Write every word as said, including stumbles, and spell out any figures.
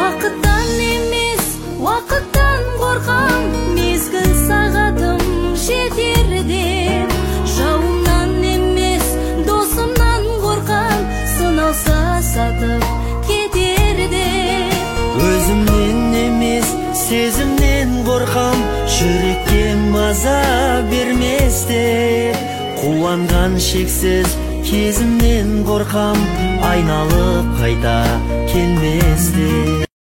Бақыттан емес, уақыттан қорқам, мезгіл сағатым жетер деп. Жауымнан емес, досымнан қорқам, сыналса сатып кетер деп. Өзімнен емес, сезімнен қорқам, жүрекке маза берместе. Қуанған шексіз кезімнен қорқам, айналып қайта келместе.